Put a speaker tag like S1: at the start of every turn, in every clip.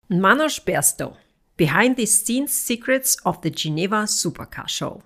S1: Manoj Bairstow, behind the scenes secrets of the Geneva Supercar Show.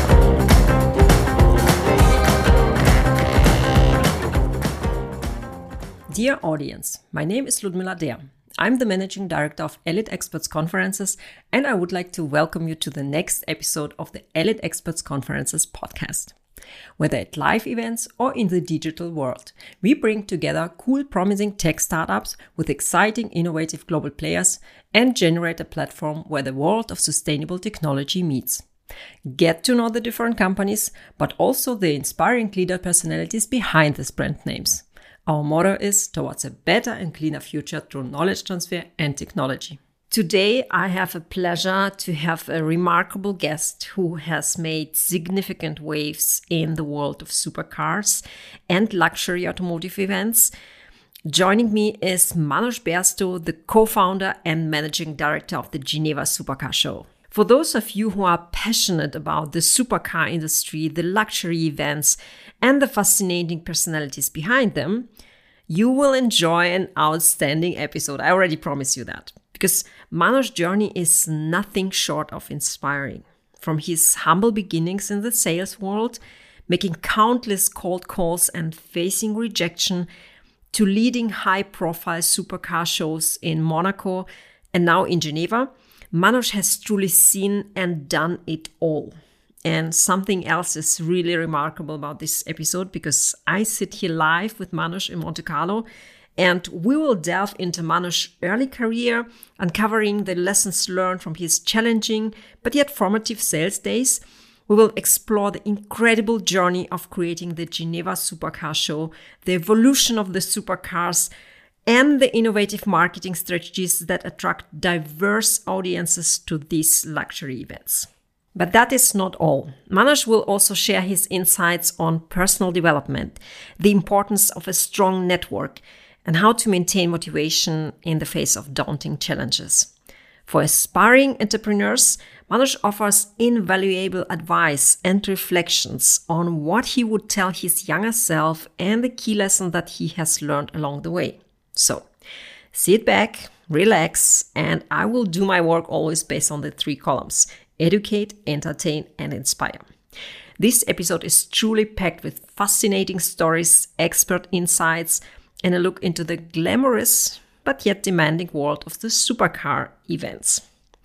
S1: Dear audience, my name is Ludmila Der. I'm the Managing Director of Elite Experts Conferences, and I would like to welcome you to the next episode of the Elite Experts Conferences podcast. Whether at live events or in the digital world, we bring together cool, promising tech startups with exciting, innovative global players and generate a platform where the world of sustainable technology meets. Get to know the different companies, but also the inspiring leader personalities behind these brand names. Our motto is towards a better and cleaner future through knowledge transfer and technology. Today, I have a pleasure to have a remarkable guest who has made significant waves in the world of supercars and luxury automotive events. Joining me is Manoj Bairstow, the co-founder and managing director of the Geneva Supercar Show. For those of you who are passionate about the supercar industry, the luxury events, and the fascinating personalities behind them, you will enjoy an outstanding episode. I already promise you that. Because Manoj's journey is nothing short of inspiring. From his humble beginnings in the sales world, making countless cold calls and facing rejection, to leading high-profile supercar shows in Monaco and now in Geneva, Manoj has truly seen and done it all. And something else is really remarkable about this episode, because I sit here live with Manoj in Monte Carlo, and we will delve into Manoj's early career, uncovering the lessons learned from his challenging but yet formative sales days. We will explore the incredible journey of creating the Geneva Supercar Show, the evolution of the supercars, and the innovative marketing strategies that attract diverse audiences to these luxury events. But that is not all. Manoj will also share his insights on personal development, the importance of a strong network, and how to maintain motivation in the face of daunting challenges. For aspiring entrepreneurs, Manoj offers invaluable advice and reflections on what he would tell his younger self and the key lesson that he has learned along the way. So, sit back, relax, and I will do my work always based on the 3 columns: educate, entertain, and inspire. This episode is truly packed with fascinating stories, expert insights, and a look into the glamorous but yet demanding world of the supercar events.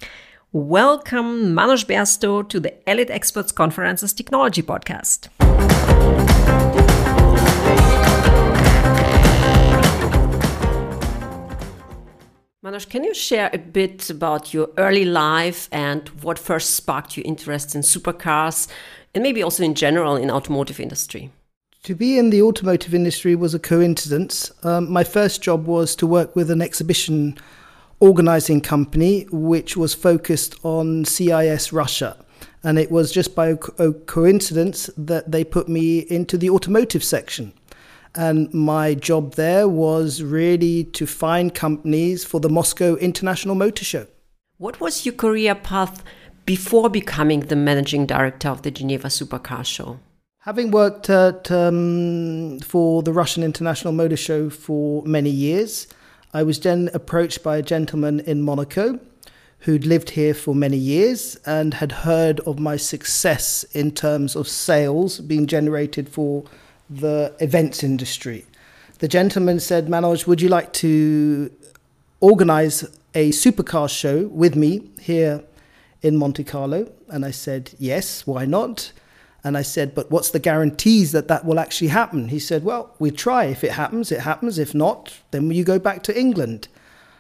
S1: Welcome, Manoj Bairstow, to the Elite Experts Conferences Technology Podcast. Manoj, can you share a bit about your early life and what first sparked your interest in supercars, and maybe also in general in automotive industry?
S2: To be in the automotive industry was a coincidence. My first job was to work with an exhibition organizing company which was focused on CIS Russia. And it was just by a coincidence that they put me into the automotive section. And my job there was really to find companies for the Moscow International Motor Show.
S1: What was your career path before becoming the managing director of the Geneva Supercar Show?
S2: Having worked for the Russian International Motor Show for many years, I was then approached by a gentleman in Monaco who'd lived here for many years and had heard of my success in terms of sales being generated for the events industry. The gentleman said, "Manoj, would you like to organize a supercar show with me here in Monte Carlo?" And I said, "Yes, why not?" And I said, "But what's the guarantees that that will actually happen?" He said, "Well, we try. If it happens, it happens. If not, then you go back to England."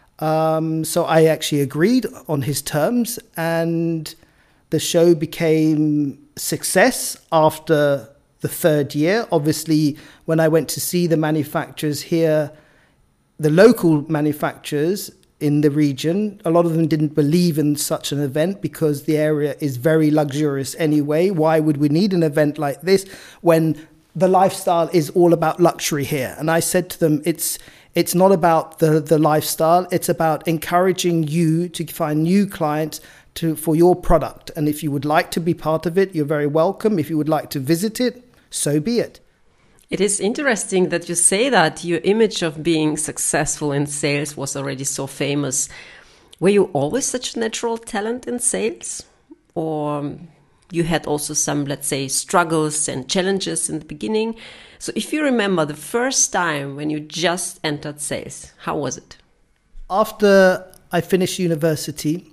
S2: So I actually agreed on his terms, and the show became success after the 3rd year. Obviously, when I went to see the manufacturers here, the local manufacturers in the region, a lot of them didn't believe in such an event because the area is very luxurious anyway. Why would we need an event like this when the lifestyle is all about luxury here? And I said to them, it's not about the lifestyle. It's about encouraging you to find new clients for your product. And if you would like to be part of it, you're very welcome. If you would like to visit it, so be it.
S1: It is interesting that you say that your image of being successful in sales was already so famous. Were you always such a natural talent in sales? Or you had also some, let's say, struggles and challenges in the beginning? So if you remember the first time when you just entered sales, how was it?
S2: After I finished university,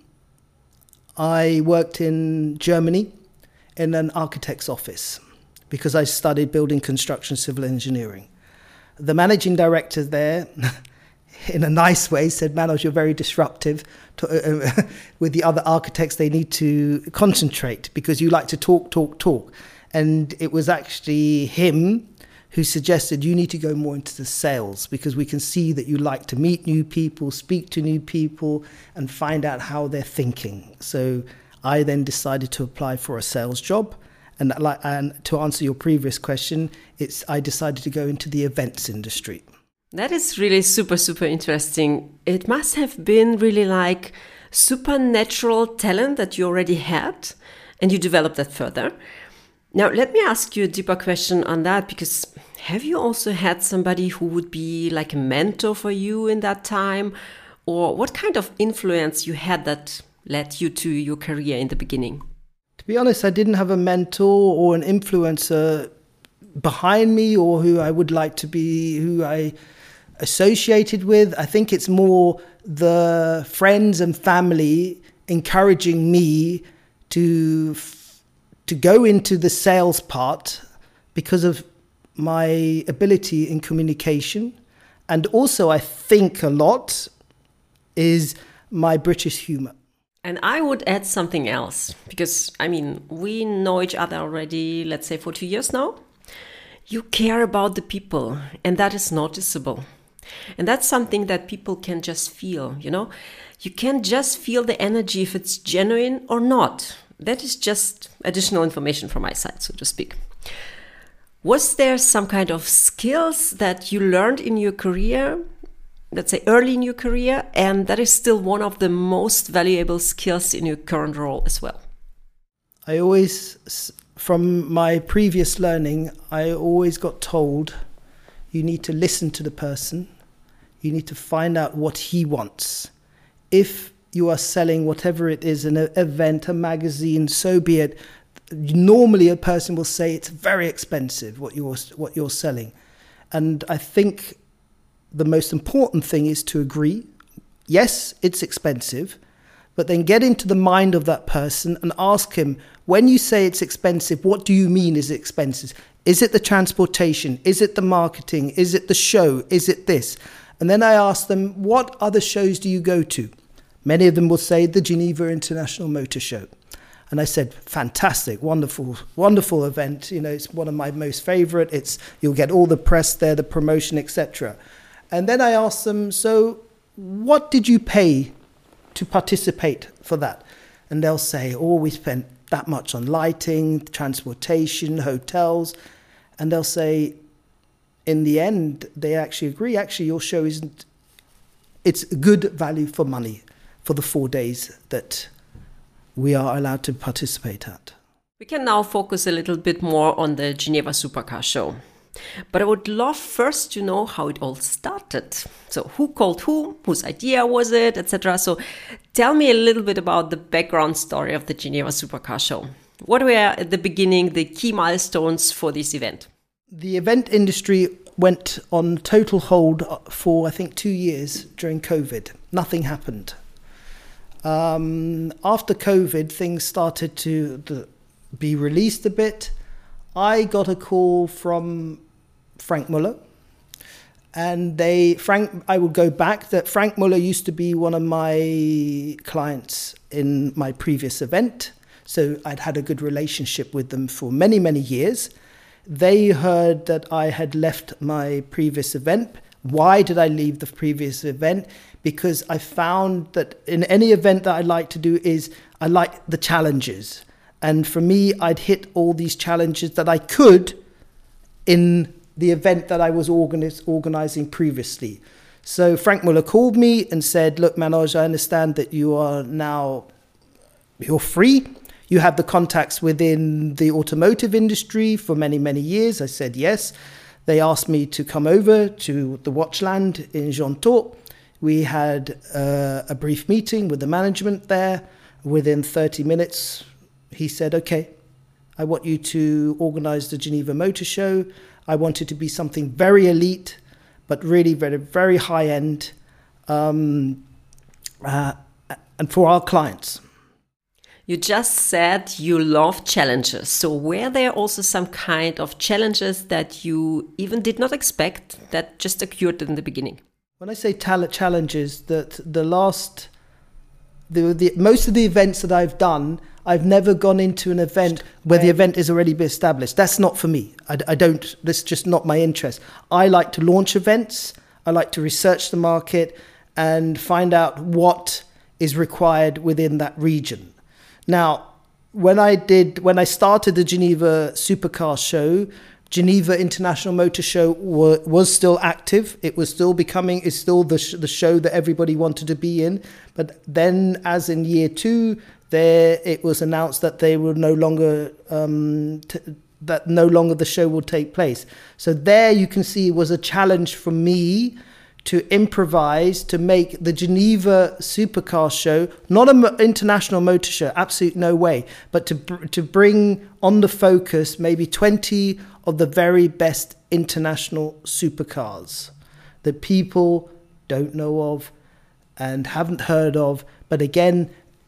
S2: I worked in Germany in an architect's office because I studied building construction civil engineering. The managing director there, in a nice way, said, Manos, you're very disruptive. With the other architects, they need to concentrate because you like to talk. And it was actually him who suggested you need to go more into the sales because we can see that you like to meet new people, speak to new people, and find out how they're thinking. So I then decided to apply for a sales job. And to answer your previous question, I decided to go into the events industry.
S1: That is really super, super interesting. It must have been really like supernatural talent that you already had and you developed that further. Now, let me ask you a deeper question on that, because have you also had somebody who would be like a mentor for you in that time? Or what kind of influence you had that led you to your career in the beginning?
S2: To be honest, I didn't have a mentor or an influencer behind me or who I would like to be, who I associated with. I think it's more the friends and family encouraging me to go into the sales part because of my ability in communication. And also, I think a lot is my British humor.
S1: And I would add something else, because, I mean, we know each other already, let's say, for 2 years now. You care about the people, and that is noticeable. And that's something that people can just feel, you know? You can just feel the energy if it's genuine or not. That is just additional information from my side, so to speak. Was there some kind of skills that you learned in your career, let's say early in your career, and that is still one of the most valuable skills in your current role as well?
S2: I always, from my previous learning, I always got told you need to listen to the person. You need to find out what he wants. If you are selling whatever it is, an event, a magazine, so be it. Normally a person will say it's very expensive what you're selling. And I think the most important thing is to agree, yes, it's expensive, but then get into the mind of that person and ask him, when you say it's expensive, what do you mean is expensive? Is it the transportation? Is it the marketing? Is it the show? Is it this? And then I ask them, what other shows do you go to? Many of them will say the Geneva International Motor Show. And I said, fantastic, wonderful, wonderful event. You know, it's one of my most favorite. You'll get all the press there, the promotion, etc. And then I asked them, so what did you pay to participate for that? And they'll say, oh, we spent that much on lighting, transportation, hotels. And they'll say, in the end, they actually agree, actually, your show it's good value for money for the 4 days that we are allowed to participate at.
S1: We can now focus a little bit more on the Geneva Supercar Show. But I would love first to know how it all started. So who called who, whose idea was it, etc. So tell me a little bit about the background story of the Geneva Supercar Show. What were at the beginning the key milestones for this event?
S2: The event industry went on total hold for, I think, 2 years during COVID. Nothing happened. After COVID, things started to be released a bit. I got a call from Frank Muller, and I will go back that Frank Muller used to be one of my clients in my previous event. So I'd had a good relationship with them for many, many years. They heard that I had left my previous event. Why did I leave the previous event? Because I found that in any event that I like to do is I like the challenges. And for me, I'd hit all these challenges that I could in the event that I was organizing previously. So Frank Muller called me and said, look, Manoj, I understand that you're free. You have the contacts within the automotive industry for many, many years. I said yes. They asked me to come over to the Watchland in Gentorp, We had a brief meeting with the management there. Within 30 minutes, he said, okay, I want you to organize the Geneva Motor Show. I want it to be something very elite, but really very, very high end, and for our clients.
S1: You just said you love challenges. So were there also some kind of challenges that you even did not expect that just occurred in the beginning?
S2: When I say challenges, that most of the events that I've done, I've never gone into an event where the event is already established. That's not for me. I don't, that's just not my interest. I like to launch events. I like to research the market and find out what is required within that region. Now, when I started the Geneva Supercar Show, Geneva International Motor Show was still active. It was still it's still the show that everybody wanted to be in. But then, as in year 2, it was announced that they were no longer the show will take place. So there you can see it was a challenge for me to improvise, to make the Geneva Supercar Show, not an international motor show, absolute no way, but to bring on the focus maybe 20 of the very best international supercars that people don't know of and haven't heard of, but again,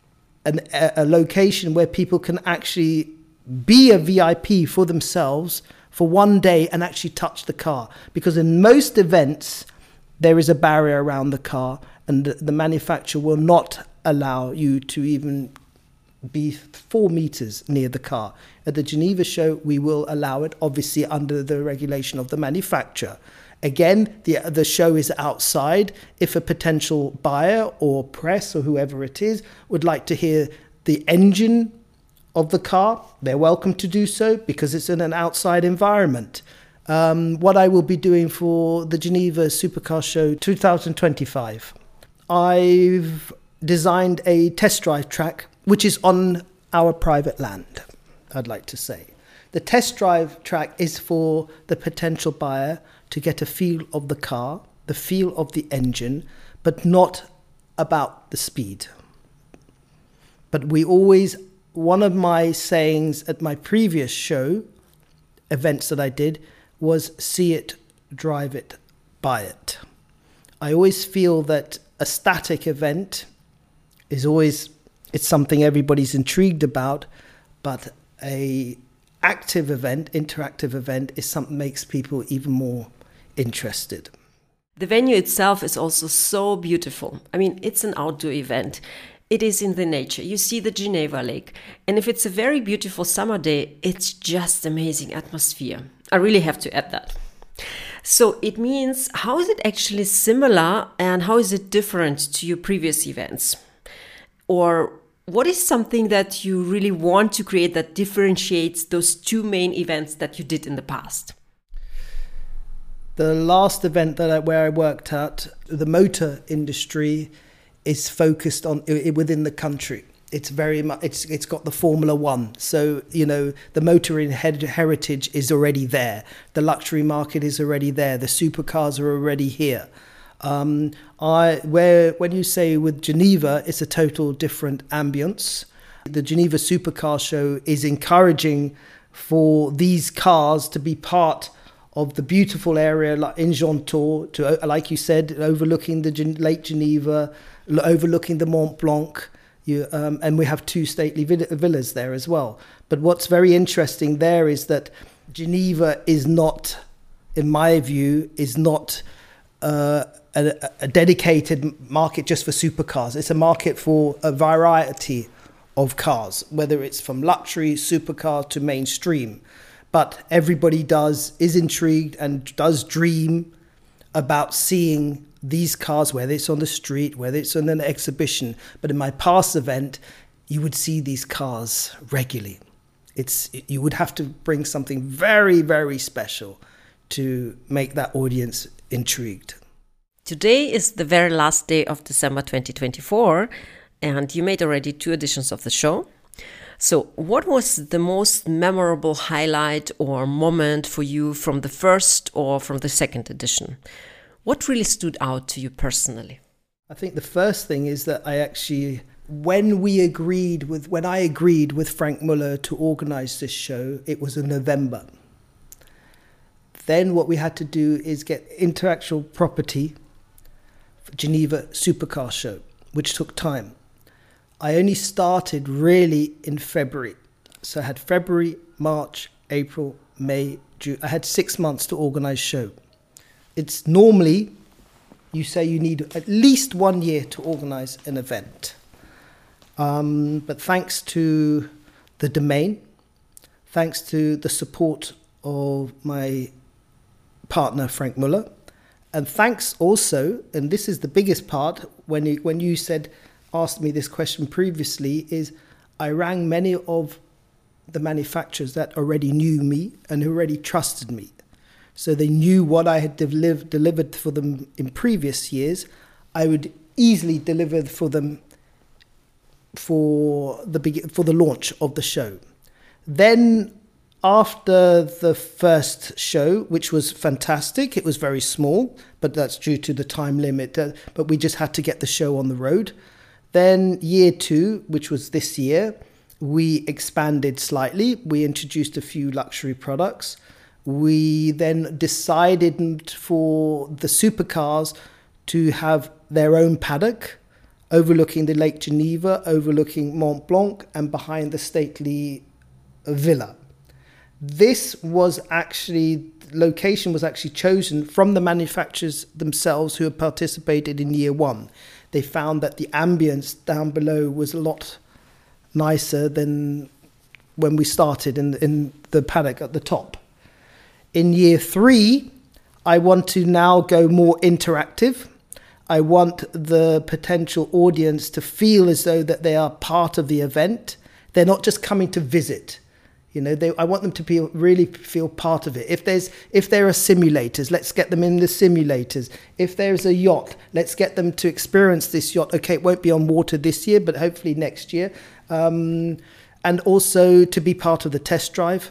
S2: a location where people can actually be a VIP for themselves for one day and actually touch the car. Because in most events, there is a barrier around the car, and the manufacturer will not allow you to even be 4 meters near the car. At the Geneva show, we will allow it, obviously under the regulation of the manufacturer. Again, the show is outside. If a potential buyer or press or whoever it is would like to hear the engine of the car, they're welcome to do so because it's in an outside environment. What I will be doing for the Geneva Supercar Show 2025. I've designed a test drive track, which is on our private land, I'd like to say. The test drive track is for the potential buyer to get a feel of the car, the feel of the engine, but not about the speed. But one of my sayings at my previous show, events that I did, was see it, drive it, buy it. I always feel that a static event it's something everybody's intrigued about, but a active event, interactive event is something that makes people even more interested.
S1: The venue itself is also so beautiful. I mean, it's an outdoor event. It is in the nature. You see the Geneva Lake. And if it's a very beautiful summer day, it's just amazing atmosphere. I really have to add that. So it means, how is it actually similar and how is it different to your previous events? Or what is something that you really want to create that differentiates those 2 main events that you did in the past?
S2: The last event where I worked at, the motor industry is focused on within the country. It's very much, it's got the Formula One. So, the motoring heritage is already there. The luxury market is already there. The supercars are already here. When you say with Geneva, it's a total different ambience. The Geneva Supercar Show is encouraging for these cars to be part of the beautiful area like in Gentour, like you said, overlooking the Lake Geneva, overlooking the Mont Blanc. And we have 2 stately villas there as well. But what's very interesting there is that Geneva is not, in my view, a dedicated market just for supercars. It's a market for a variety of cars, whether it's from luxury supercar to mainstream. But everybody is intrigued and does dream about seeing these cars, whether it's on the street, whether it's on an exhibition. But in my past event, you would see these cars regularly. You would have to bring something very, very special to make that audience intrigued.
S1: Today is the very last day of December 2024, and you made already 2 editions of the show. So what was the most memorable highlight or moment for you from the first or from the second edition? What really stood out to you personally?
S2: I think the first thing is that when I agreed with Frank Muller to organise this show, it was in November. Then what we had to do is get intellectual property for Geneva Supercar Show, which took time. I only started really in February. So I had February, March, April, May, June. I had 6 months to organise show. It's normally, you say you need at least 1 year to organise an event. But thanks to the domain, thanks to the support of my partner, Frank Muller, and thanks also, and this is the biggest part, when you asked me this question previously, is I rang many of the manufacturers that already knew me and who already trusted me. So they knew what I had delivered for them in previous years. I would easily deliver for them for the launch of the show. Then after the first show, which was fantastic, it was very small, but that's due to the time limit, but we just had to get the show on the road. Then year 2, which was this year, we expanded slightly. We introduced a few luxury products. We then decided for the supercars to have their own paddock, overlooking the Lake Geneva, overlooking Mont Blanc, and behind the stately villa. Location was actually chosen from the manufacturers themselves who had participated in year 1. They found that the ambience down below was a lot nicer than when we started in the paddock at the top. In year 3, I want to now go more interactive. I want the potential audience to feel as though that they are part of the event. They're not just coming to visit. I want them to really feel part of it. If there are simulators, let's get them in the simulators. If there's a yacht, let's get them to experience this yacht. Okay, it won't be on water this year, but hopefully next year. And also to be part of the test drive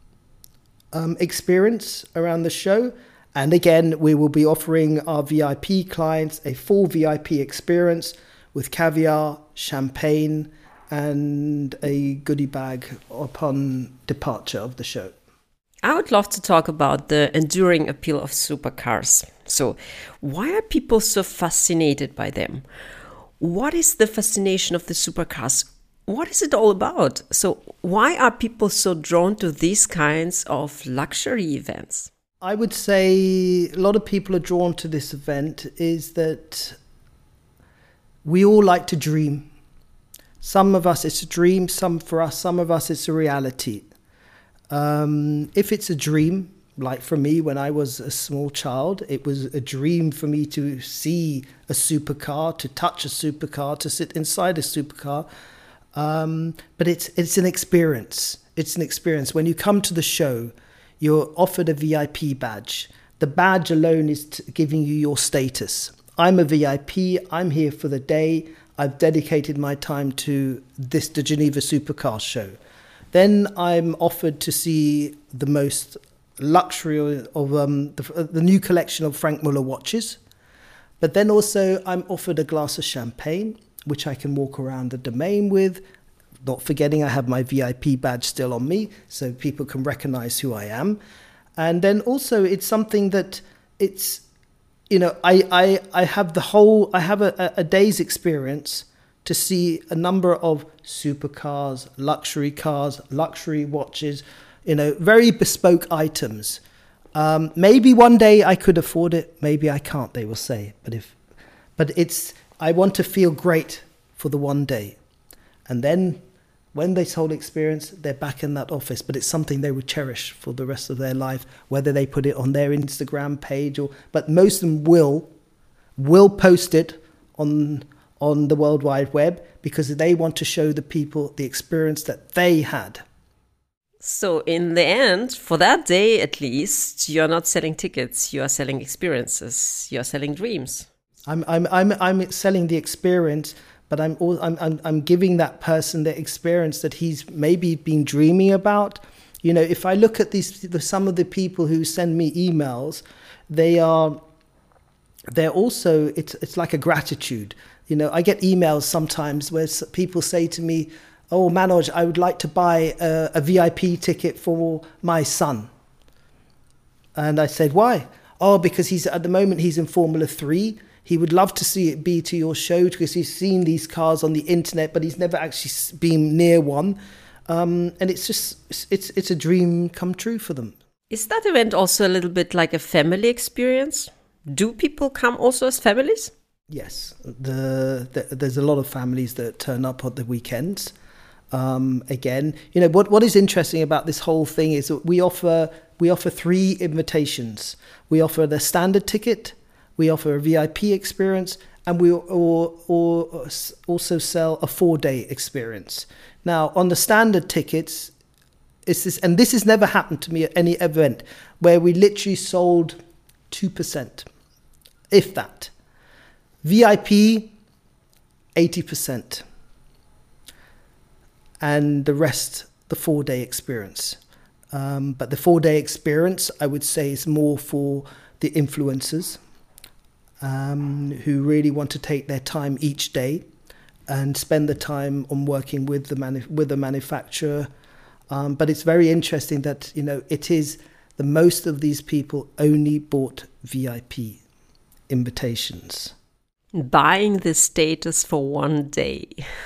S2: experience around the show. And again, we will be offering our VIP clients a full VIP experience with caviar, champagne, and a goodie bag upon departure of the show.
S1: I would love to talk about the enduring appeal of supercars. So, why are people so fascinated by them? What is the fascination of the supercars? What is it all about? So, why are people so drawn to these kinds of luxury events?
S2: I would say a lot of people are drawn to this event is that we all like to dream. Some of us it's a dream, some of us it's a reality. If it's a dream, like for me when I was a small child, it was a dream for me to see a supercar, to touch a supercar, to sit inside a supercar. But it's an experience. It's an experience. When you come to the show, you're offered a VIP badge. The badge alone is giving you your status. I'm a VIP. I'm here for the day. I've dedicated my time to the Geneva Supercar Show. Then I'm offered to see the most luxury of the new collection of Frank Muller watches. But then also I'm offered a glass of champagne, which I can walk around the domain with, not forgetting I have my VIP badge still on me, so people can recognize who I am. And then also it's something that it's, I have a day's experience to see a number of supercars, luxury watches, very bespoke items. Maybe one day I could afford it, maybe I can't, they will say. I want to feel great for the one day. And then when they sold experience, they're back in that office, but it's something they would cherish for the rest of their life, whether they put it on their Instagram page but most of them will post it on the World Wide Web because they want to show the people the experience that they had.
S1: So in the end, for that day at least, you're not selling tickets, you are selling experiences, you're selling dreams.
S2: I'm selling the experience, but I'm giving that person the experience that he's maybe been dreaming about. If I look at some of the people who send me emails, they are they're also, it's like a gratitude. You know, I get emails sometimes where people say to me, "Oh, Manoj, I would like to buy a VIP ticket for my son." And I said, "Why?" "Oh, because at the moment he's in Formula 3. He would love to see it be to your show because he's seen these cars on the internet, but he's never actually been near one." And it's just, it's a dream come true for them.
S1: Is that event also a little bit like a family experience? Do people come also as families?
S2: Yes, there's a lot of families that turn up on the weekends. Again, you know, what is interesting about this whole thing is that we offer 3 invitations. We offer the standard ticket, we offer a VIP experience, and we also sell a 4-day experience. Now, on the standard tickets, this has never happened to me at any event, where we literally sold 2%, if that. VIP, 80%. And the rest, the 4-day experience. But the 4-day experience, I would say, is more for the influencers who really want to take their time each day and spend the time on working with the manufacturer. But it's very interesting that, you know, it is the most of these people only bought VIP invitations.
S1: Buying the status for one day.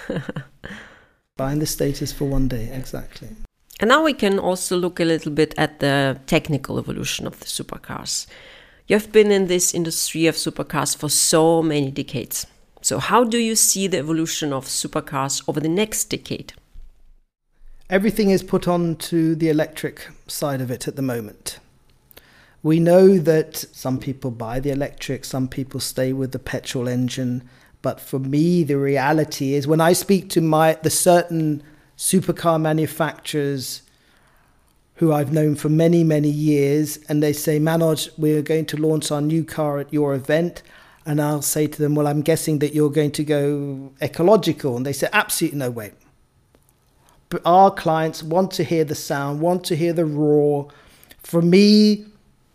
S2: Buying the status for one day, exactly.
S1: And now we can also look a little bit at the technical evolution of the supercars. You have been in this industry of supercars for so many decades. So how do you see the evolution of supercars over the next decade?
S2: Everything is put on to the electric side of it at the moment. We know that some people buy the electric, some people stay with the petrol engine. But for me, the reality is when I speak to the certain supercar manufacturers who I've known for many, many years, and they say, "Manoj, we're going to launch our new car at your event." And I'll say to them, "Well, I'm guessing that you're going to go ecological." And they say, "Absolutely no way. But our clients want to hear the sound, want to hear the roar." For me,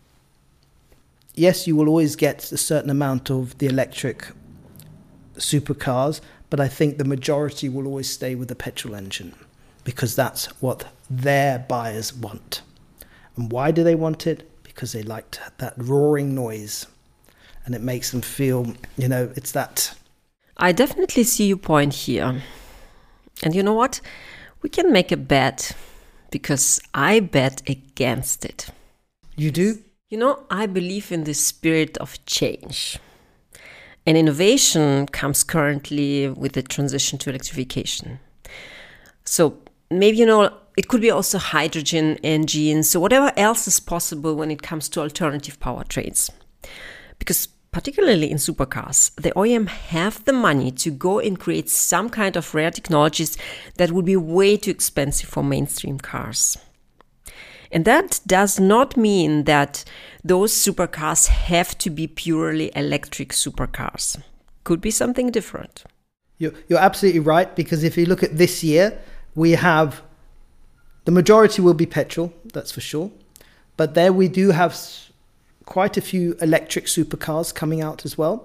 S2: yes, you will always get a certain amount of the electric supercars, but I think the majority will always stay with the petrol engine because that's what their buyers want. And why do they want it? Because they like that roaring noise and it makes them feel, you know, it's that.
S1: I definitely see your point here. And you know what? We can make a bet because I bet against it.
S2: You do?
S1: You know, I believe in the spirit of change. And innovation comes currently with the transition to electrification. So maybe, you know, it could be also hydrogen engines, so whatever else is possible when it comes to alternative powertrains. Because particularly in supercars, the OEM have the money to go and create some kind of rare technologies that would be way too expensive for mainstream cars. And that does not mean that those supercars have to be purely electric supercars. Could be something different.
S2: You're absolutely right, because if you look at this year, we have the majority will be petrol, that's for sure. But there we do have quite a few electric supercars coming out as well,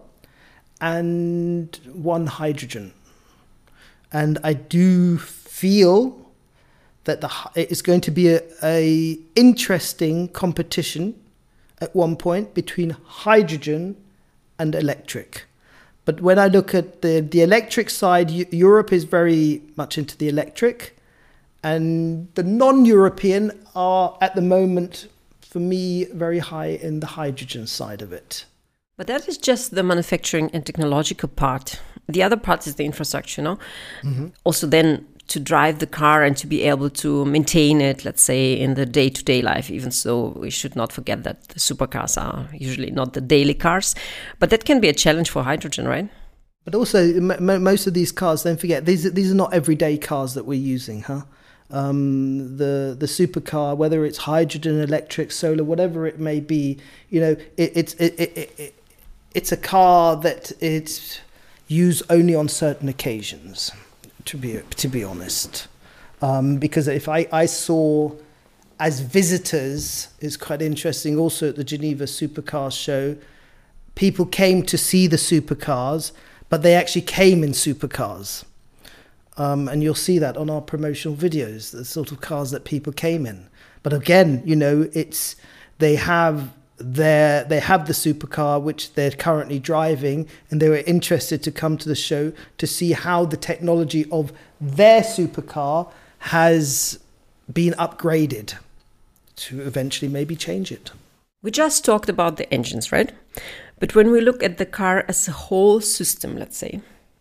S2: and one hydrogen. And I do feel that it is going to be a interesting competition at one point between hydrogen and electric. But when I look at the electric side, Europe is very much into the electric, and the non-European are at the moment, for me, very high in the hydrogen side of it.
S1: But that is just the manufacturing and technological part. The other part is the infrastructure, no? Mm-hmm. Also then to drive the car and to be able to maintain it, let's say, in the day-to-day life, even so we should not forget that the supercars are usually not the daily cars. But that can be a challenge for hydrogen, right?
S2: But also, most of these cars, don't forget, these are not everyday cars that we're using, huh? The supercar, whether it's hydrogen, electric, solar, whatever it may be, you know, it's a car that it's used only on certain occasions. To be honest, because if I saw as visitors, it's quite interesting also at the Geneva Supercar Show, people came to see the supercars, but they actually came in supercars. And you'll see that on our promotional videos, the sort of cars that people came in. But again, they have the supercar which they're currently driving, and they were interested to come to the show to see how the technology of their supercar has been upgraded to eventually maybe change it.
S1: We just talked about the engines, right? But when we look at the car as a whole system, let's say,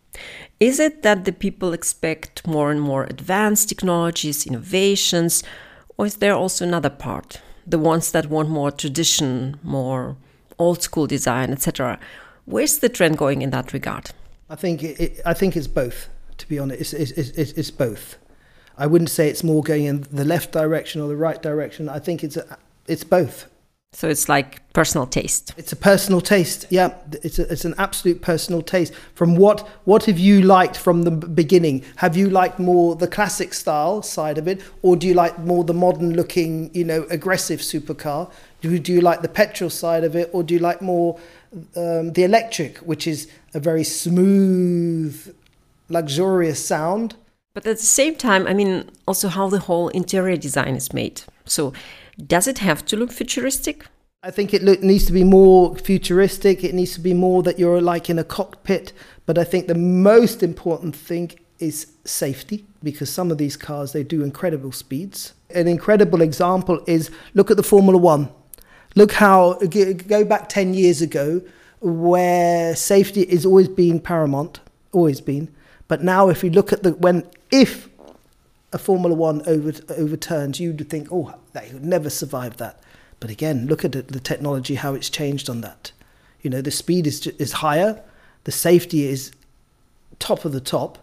S1: is it that the people expect more and more advanced technologies, innovations, or is there also another part? The ones that want more tradition, more old school design, etc. Where's the trend going in that regard?
S2: I think it's both. To be honest, it's both. I wouldn't say it's more going in the left direction or the right direction. I think it's both.
S1: So it's like personal taste.
S2: It's a personal taste. Yeah, it's an absolute personal taste. From what have you liked from the beginning? Have you liked more the classic style side of it, or do you like more the modern looking, aggressive supercar? Do you like the petrol side of it, or do you like more the electric, which is a very smooth, luxurious sound?
S1: But at the same time, also how the whole interior design is made. So does it have to look futuristic?
S2: I think it needs to be more futuristic. It needs to be more that you're like in a cockpit. But I think the most important thing is safety, because some of these cars, they do incredible speeds. An incredible example is, look at the Formula One. Look how, go back 10 years ago, where safety is always been paramount, always been. But now if you look at if a Formula One overturns, you'd think, oh, they would never survive that. But again, look at the technology, how it's changed on that. The speed is higher, the safety is top of the top,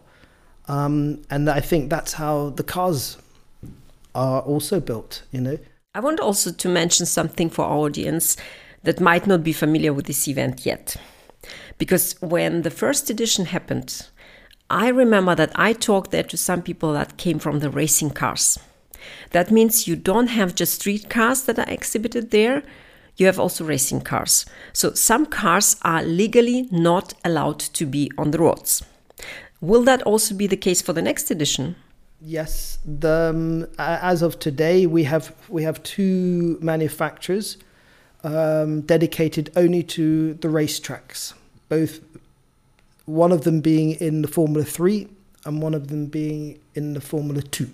S2: and I think that's how the cars are also built.
S1: I want also to mention something for our audience that might not be familiar with this event yet, because when the first edition happened, I remember that I talked there to some people that came from the racing cars. That means you don't have just street cars that are exhibited there, you have also racing cars. So some cars are legally not allowed to be on the roads. Will that also be the case for the next edition?
S2: Yes. As of today, we have two manufacturers dedicated only to the racetracks, both. One of them being in the Formula 3 and one of them being in the Formula 2.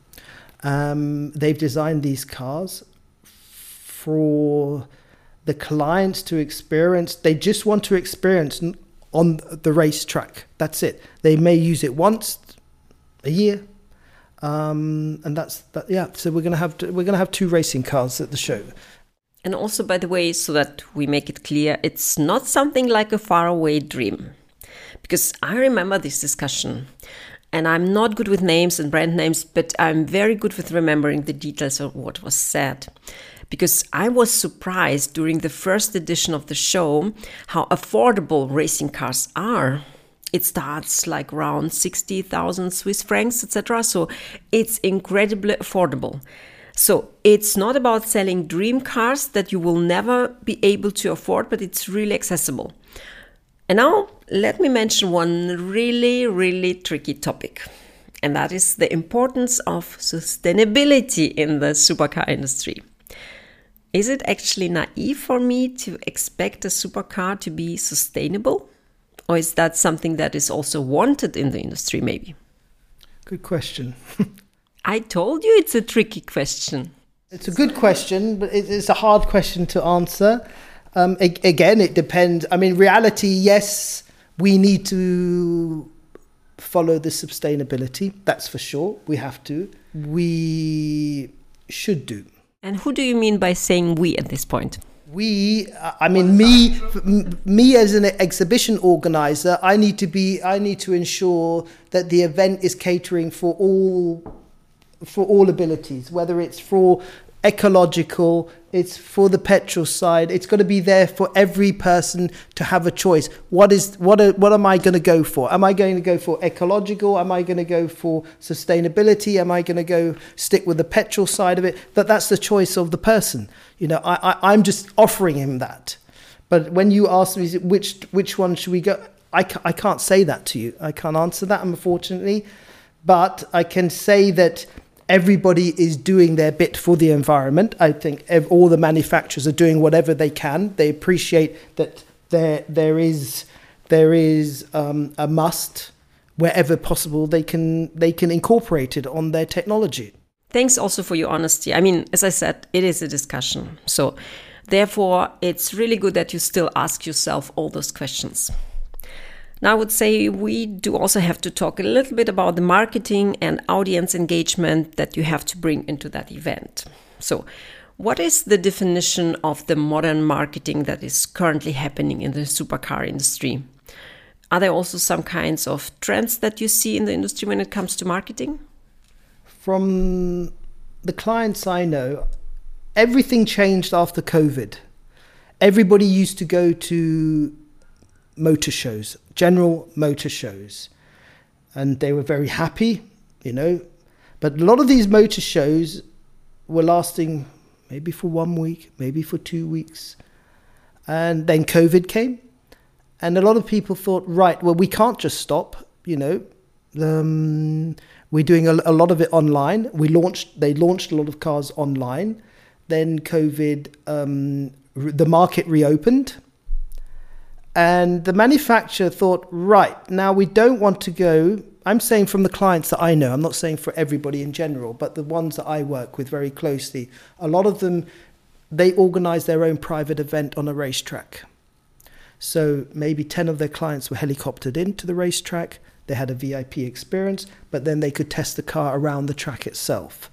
S2: They've designed these cars for the clients to experience. They just want to experience on the racetrack. That's it. They may use it once a year, and that's that. Yeah. So we're gonna have two racing cars at the show.
S1: And also, by the way, so that we make it clear, it's not something like a faraway dream. Because I remember this discussion, and I'm not good with names and brand names, but I'm very good with remembering the details of what was said. Because I was surprised during the first edition of the show how affordable racing cars are. It starts like around 60,000 Swiss francs, etc. So it's incredibly affordable. So it's not about selling dream cars that you will never be able to afford, but it's really accessible. And now let me mention one really, really tricky topic. And that is the importance of sustainability in the supercar industry. Is it actually naive for me to expect a supercar to be sustainable? Or is that something that is also wanted in the industry, maybe?
S2: Good question.
S1: I told you it's a tricky question.
S2: It's a good question, but it's a hard question to answer. Again, it depends. Reality, yes, we need to follow the sustainability. That's for sure. We have to. We should do.
S1: And who do you mean by saying we at this point?
S2: Me as an exhibition organizer, I need to ensure that the event is catering for all abilities, whether it's for ecological, it's for the petrol side. It's got to be there for every person to have a choice. What am I going to go for? Am I going to go for ecological? Am I going to go for sustainability? Am I going to go stick with the petrol side of it? That's the choice of the person. I'm just offering him that. But when you ask me which one should we go, I can't say that to you. I can't answer that, unfortunately. But I can say that everybody is doing their bit for the environment. I think all the manufacturers are doing whatever they can. They appreciate that there is a must wherever possible. They can incorporate it on their technology.
S1: Thanks also for your honesty. I mean, as I said, it is a discussion. So therefore, it's really good that you still ask yourself all those questions. Now, I would say we do also have to talk a little bit about the marketing and audience engagement that you have to bring into that event. So, what is the definition of the modern marketing that is currently happening in the supercar industry? Are there also some kinds of trends that you see in the industry when it comes to marketing?
S2: From the clients I know, everything changed after COVID. Everybody used to go to motor shows, general motor shows, and they were very happy, but a lot of these motor shows were lasting maybe for 1 week, maybe for 2 weeks, and then COVID came, and a lot of people thought, right, well, we can't just stop, we're doing a lot of it online. They launched a lot of cars online. Then COVID, the market reopened. And the manufacturer thought, right, now we don't want to go. I'm saying from the clients that I know, I'm not saying for everybody in general, but the ones that I work with very closely, a lot of them, they organize their own private event on a racetrack. So maybe 10 of their clients were helicoptered into the racetrack. They had a VIP experience, but then they could test the car around the track itself.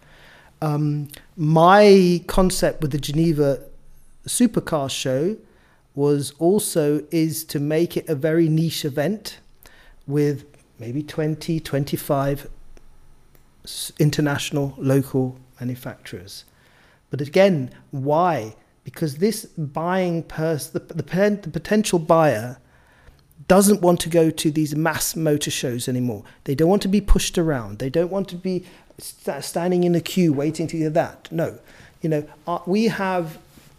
S2: My concept with the Geneva Supercar Show is to make it a very niche event with maybe 20, 25 international local manufacturers. But again, why? Because this buying person, the potential buyer, doesn't want to go to these mass motor shows anymore. They don't want to be pushed around. They don't want to be standing in a queue waiting to get that. No, we have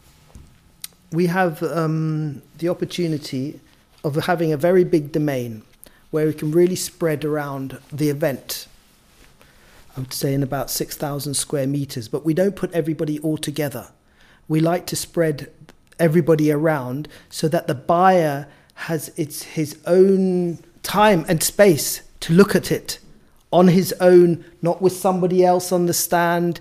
S2: the opportunity of having a very big domain where we can really spread around the event. I would say in about 6,000 square meters, but we don't put everybody all together. We like to spread everybody around so that the buyer has his own time and space to look at it on his own, not with somebody else on the stand.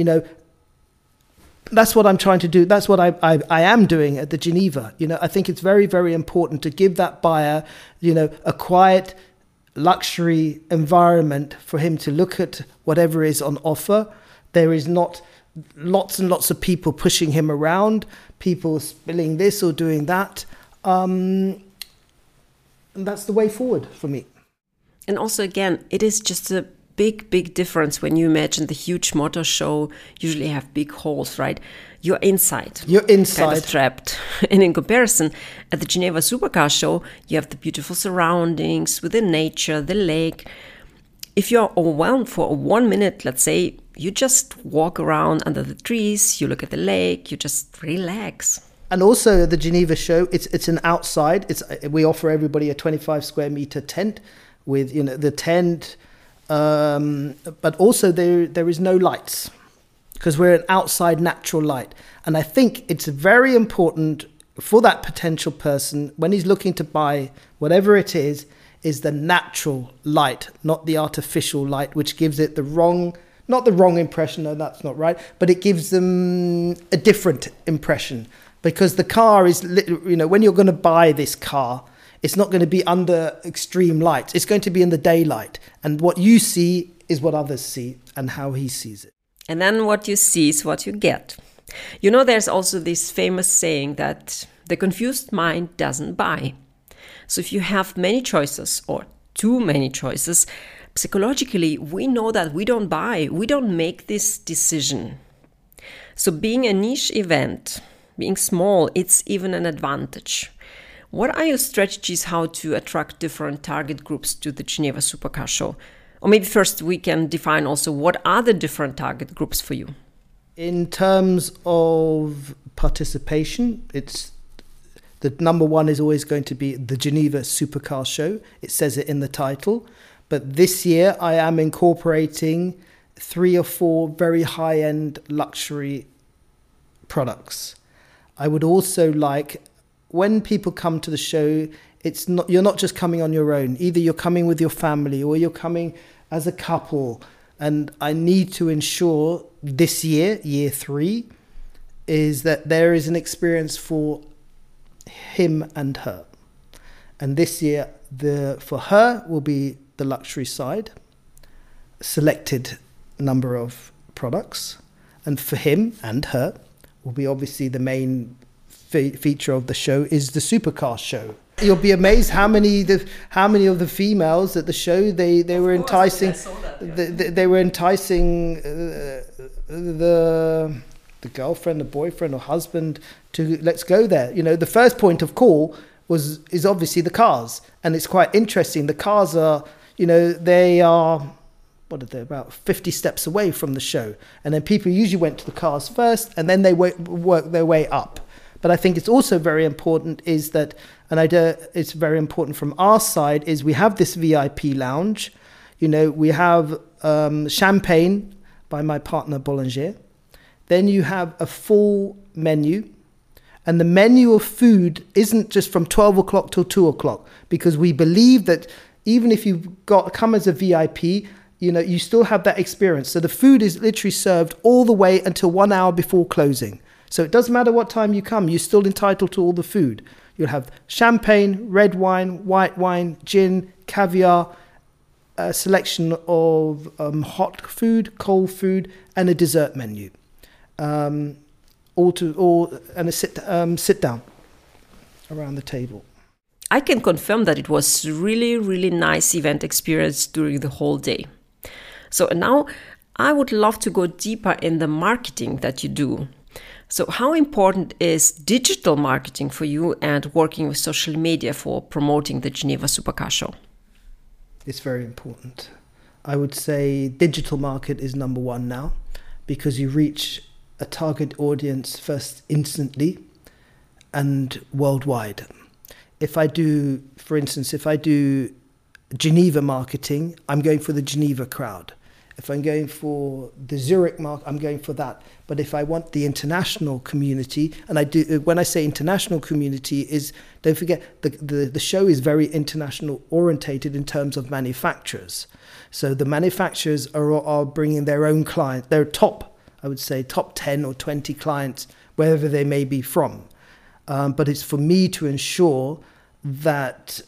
S2: That's what I'm trying to do. That's what I am doing at the Geneva. I think it's very, very important to give that buyer, a quiet luxury environment for him to look at whatever is on offer. There is not lots and lots of people pushing him around, people spilling this or doing that. And that's the way forward for me.
S1: And also, again, it is just a big, big difference when you imagine the huge motor show usually have big halls, right? You're inside. Kind of trapped. And in comparison, at the Geneva Supercar Show, you have the beautiful surroundings with the nature, the lake. If you're overwhelmed for 1 minute, let's say, you just walk around under the trees, you look at the lake, you just relax.
S2: And also at the Geneva Show, it's an outside. We offer everybody a 25 square meter tent with the tent, but also there is no lights because we're an outside natural light. And I think it's very important for that potential person when he's looking to buy whatever it is the natural light, not the artificial light, which gives it not the wrong impression, no, that's not right, but it gives them a different impression. Because the car is, when you're going to buy this car, it's not going to be under extreme light. It's going to be in the daylight. And what you see is what others see and how he sees it.
S1: And then what you see is what you get. There's also this famous saying that the confused mind doesn't buy. So if you have many choices or too many choices, psychologically, we know that we don't buy. We don't make this decision. So being a niche event, being small, it's even an advantage. What are your strategies how to attract different target groups to the Geneva Supercar Show? Or maybe first we can define also what are the different target groups for you?
S2: In terms of participation, it's The number one is always going to be the Geneva Supercar Show. It says it in the title. But this year I am incorporating 3 or 4 very high-end luxury products. I would also like, when people come to the show, you're not just coming on your own. Either you're coming with your family or you're coming as a couple. And I need to ensure this year, year 3, is that there is an experience for him and her. And this year, for her will be the luxury side, selected number of products. And for him and her will be obviously the main feature of the show is the supercar show. You'll be amazed how many of the females at the show they were enticing. They were enticing the girlfriend, the boyfriend, or husband to let's go there. You know, the first point of call is obviously the cars, and it's quite interesting. The cars are, you know, they are. What are they, about 50 steps away from the show, and then people usually went to the cars first, and then they work their way up. But I think it's also very important is that, and it's very important from our side, is we have this VIP lounge. You know, we have champagne by my partner Boulanger. Then you have a full menu. And the menu of food isn't just from 12 o'clock till 2 o'clock, because we believe that even if you've come as a VIP, you know, you still have that experience. So the food is literally served all the way until 1 hour before closing. So it doesn't matter what time you come, you're still entitled to all the food. You'll have champagne, red wine, white wine, gin, caviar, a selection of hot food, cold food, and a dessert menu. And a sit down around the table.
S1: I can confirm that it was really, really nice event experience during the whole day. So now I would love to go deeper in the marketing that you do. So how important is digital marketing for you and working with social media for promoting the Geneva Supercar Show?
S2: It's very important. I would say digital market is number one now, because you reach a target audience first instantly and worldwide. For instance, if I do Geneva marketing, I'm going for the Geneva crowd. If I'm going for the Zurich market, I'm going for that. But if I want the international community, and when I say international community, don't forget the show is very international orientated in terms of manufacturers. So the manufacturers are bringing their own clients, their top 10 or 20 clients, wherever they may be from. But it's for me to ensure that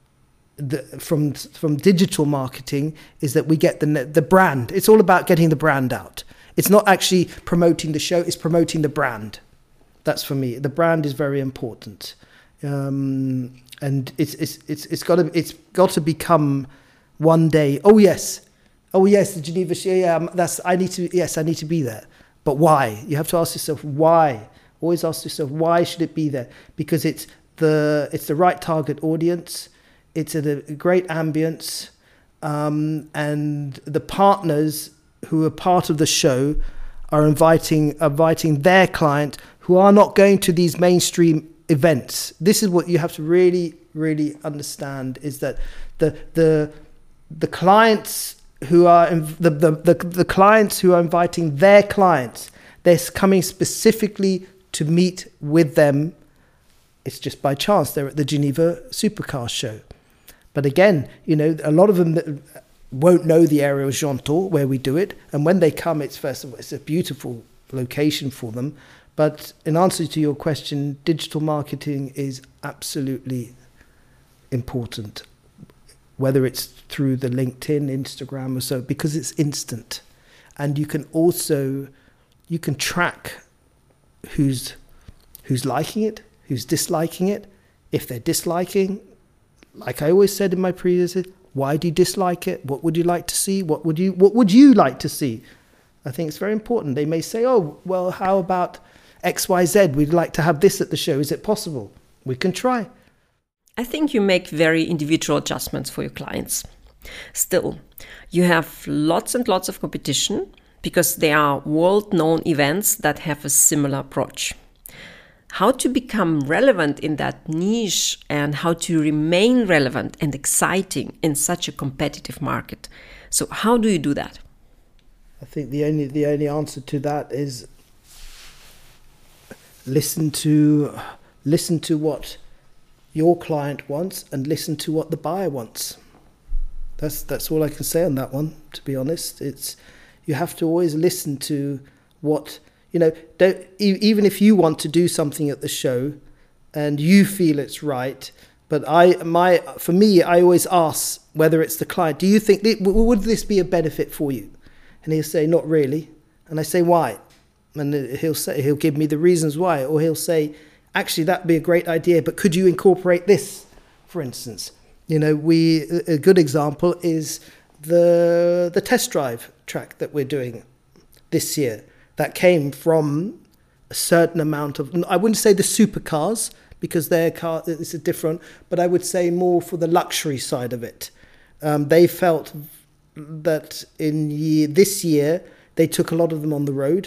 S2: from digital marketing is that we get the brand. It's all about getting the brand out. It's not actually promoting the show, it's promoting the brand. That's for me. The brand is very important. And it's got to become one day, oh yes, the Geneva show, I need to be there. But why? You have to ask yourself why. Always ask yourself, why should it be there? Because it's the right target audience. It's a great ambience, and the partners who are part of the show are inviting their client who are not going to these mainstream events. This is what you have to really, really understand: is that the clients who are the clients who are inviting their clients, they're coming specifically to meet with them. It's just by chance they're at the Geneva Supercar Show. But again, you know, a lot of them won't know the area of Gentil where we do it. And when they come, it's a beautiful location for them. But in answer to your question, digital marketing is absolutely important, whether it's through the LinkedIn, Instagram or so, because it's instant. And you can track who's liking it, who's disliking it. If they're disliking, like I always said in my previous, why do you dislike it? What would you like to see? What would you like to see? I think it's very important. They may say, oh, well, how about XYZ? We'd like to have this at the show. Is it possible? We can try.
S1: I think you make very individual adjustments for your clients. Still, you have lots and lots of competition because there are world-known events that have a similar approach. how to become relevant in that niche and how to remain relevant and exciting in such a competitive market. So how do you do that?
S2: I think the only answer to that is listen to what your client wants and listen to what the buyer wants. That's all I can say on that one, to be honest. You have to always listen to what, even if you want to do something at the show and you feel it's right, but for me, I always ask whether it's the client, do you think, would this be a benefit for you? And he'll say, not really. And I say, why? And he'll give me the reasons why, or he'll say, actually, that'd be a great idea, but could you incorporate this, for instance? A good example is the test drive track that we're doing this year. That came from a certain amount of, I wouldn't say the supercars, because their car is different, but I would say more for the luxury side of it. They felt that this year, they took a lot of them on the road.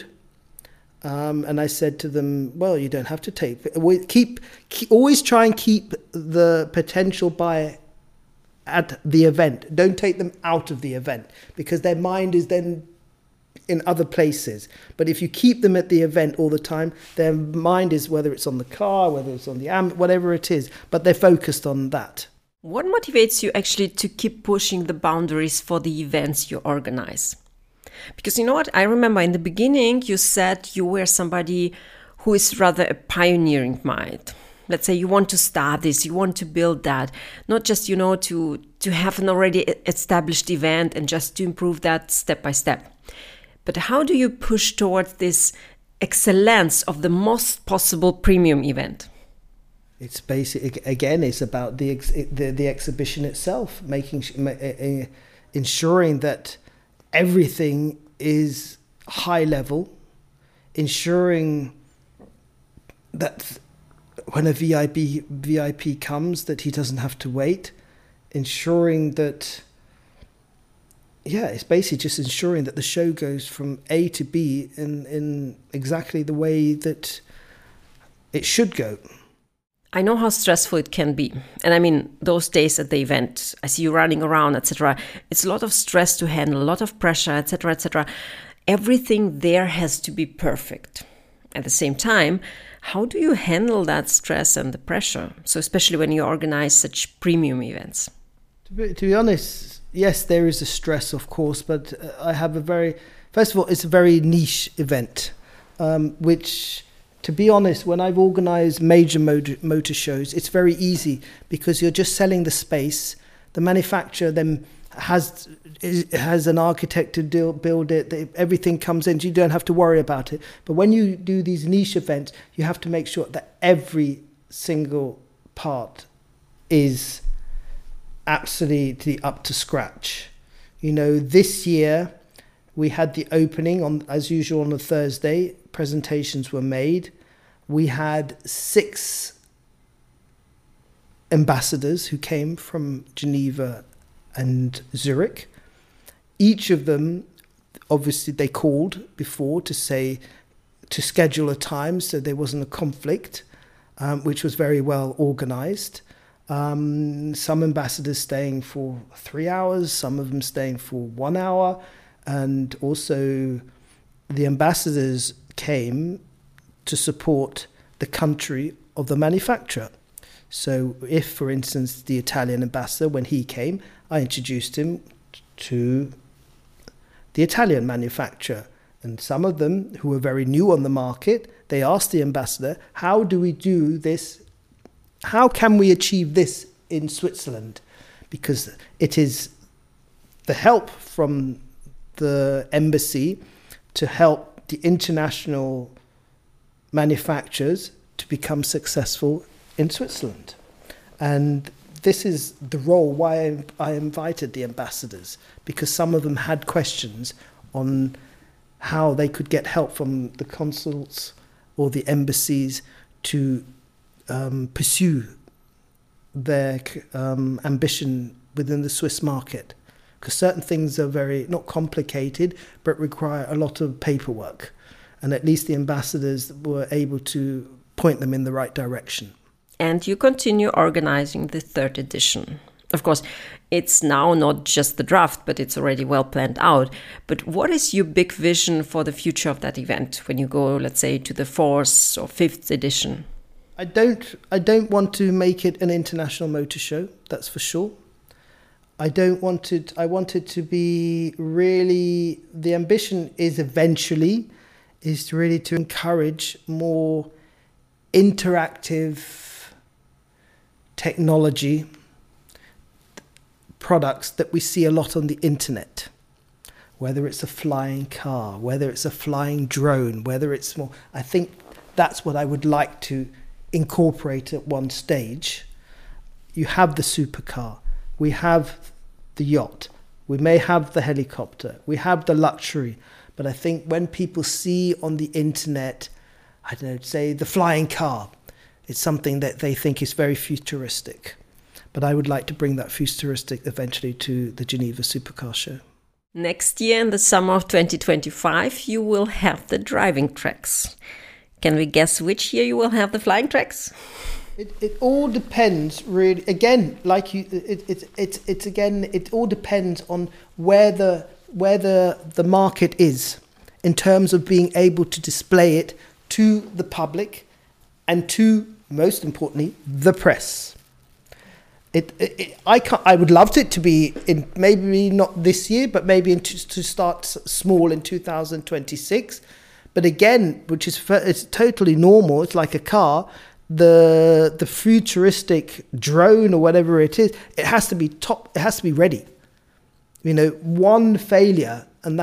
S2: And I said to them, well, you don't have to take it. Always try and keep the potential buyer at the event. Don't take them out of the event, because their mind is then in other places. But if you keep them at the event all the time, their mind is, whether it's on the car, whether it's on the whatever it is, but they're focused on that.
S1: What motivates you actually to keep pushing the boundaries for the events you organize? Because you know what, I remember in the beginning you said you were somebody who is rather a pioneering mind. Let's say you want to start this, you want to build that, not just, to have an already established event and just to improve that step by step. But how do you push towards this excellence of the most possible premium event?
S2: It's it's about the exhibition itself, ensuring that everything is high level, ensuring that when a VIP comes, that he doesn't have to wait, ensuring that, it's basically just ensuring that the show goes from A to B in exactly the way that it should go.
S1: I know how stressful it can be. And I mean, those days at the event, I see you running around, etc. It's a lot of stress to handle, a lot of pressure, etc., etc. Everything there has to be perfect. At the same time, how do you handle that stress and the pressure? So especially when you organize such premium events.
S2: To be honest, yes, there is a stress, of course, but I have first of all, it's a very niche event, which, to be honest, when I've organized major motor shows, it's very easy because you're just selling the space. The manufacturer then has an architect to build it. Everything comes in. You don't have to worry about it. But when you do these niche events, you have to make sure that every single part is absolutely up to scratch. This year we had the opening as usual on a Thursday. Presentations were made. We had 6 ambassadors who came from Geneva and Zurich. Each of them, obviously, they called before to schedule a time so there wasn't a conflict, which was very well organized. Some ambassadors staying for 3 hours, some of them staying for 1 hour, and also the ambassadors came to support the country of the manufacturer. So if, for instance, the Italian ambassador, when he came, I introduced him to the Italian manufacturer. And some of them who were very new on the market, they asked the ambassador, how do we do this? How can we achieve this in Switzerland? Because it is the help from the embassy to help the international manufacturers to become successful in Switzerland. And this is the role why I invited the ambassadors, because some of them had questions on how they could get help from the consuls or the embassies to pursue their ambition within the Swiss market. Because certain things are very, not complicated, but require a lot of paperwork. And at least the ambassadors were able to point them in the right direction.
S1: And you continue organizing the third edition. Of course, it's now not just the draft, but it's already well planned out. But what is your big vision for the future of that event when you go, let's say, to the fourth or fifth edition?
S2: I don't want to make it an international motor show, that's for sure. I want it to be really, the ambition is eventually is really to encourage more interactive technology products that we see a lot on the internet, whether it's a flying car, whether it's a flying drone, whether it's more. I think that's what I would like to incorporate at one stage. You have the supercar, we have the yacht, we may have the helicopter, we have the luxury, but I think when people see on the internet, I don't know, say the flying car, it's something that they think is very futuristic. But I would like to bring that futuristic eventually to the Geneva Supercar Show.
S1: Next year, in the summer of 2025, you will have the driving tracks. Can we guess which year you will have the flying tracks?
S2: It all depends, really. Again, like you, it all depends on where the market is in terms of being able to display it to the public and to, most importantly, the press. I would love it to be in, maybe not this year, but maybe to start small in 2026. But again, which is it's totally normal. It's like a car. The futuristic drone or whatever it is, it has to be top. It has to be ready. You know, one failure and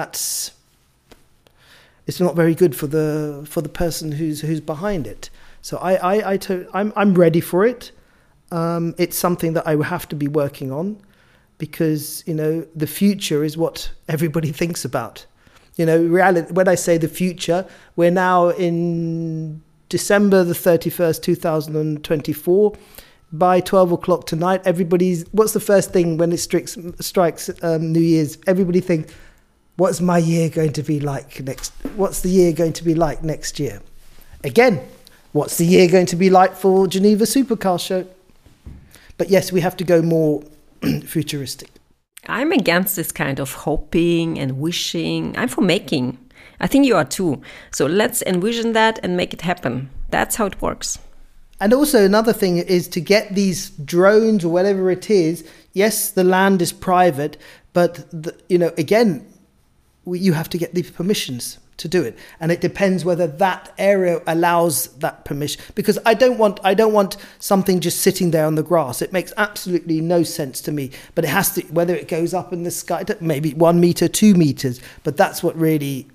S2: it's not very good for the person who's behind it. So I'm ready for it. It's something that I will have to be working on because, you know, the future is what everybody thinks about. You know, reality, when I say the future, we're now in December the 31st, 2024. By 12 o'clock tonight, what's the first thing when it strikes New Year's? Everybody thinks, what's my year going to be like what's the year going to be like next year? Again, what's the year going to be like for Geneva Supercar Show? But yes, we have to go more futuristic.
S1: I'm against this kind of hoping and wishing. I'm for making. I think you are too. So let's envision that and make it happen. That's how it works.
S2: And also another thing is to get these drones or whatever it is. Yes, the land is private, but again, you have to get the permissions to do it, and it depends whether that area allows that permission. Because I don't want something just sitting there on the grass. It makes absolutely no sense to me. But it has to, whether it goes up in the sky, maybe 1 meter, 2 meters. But that's what really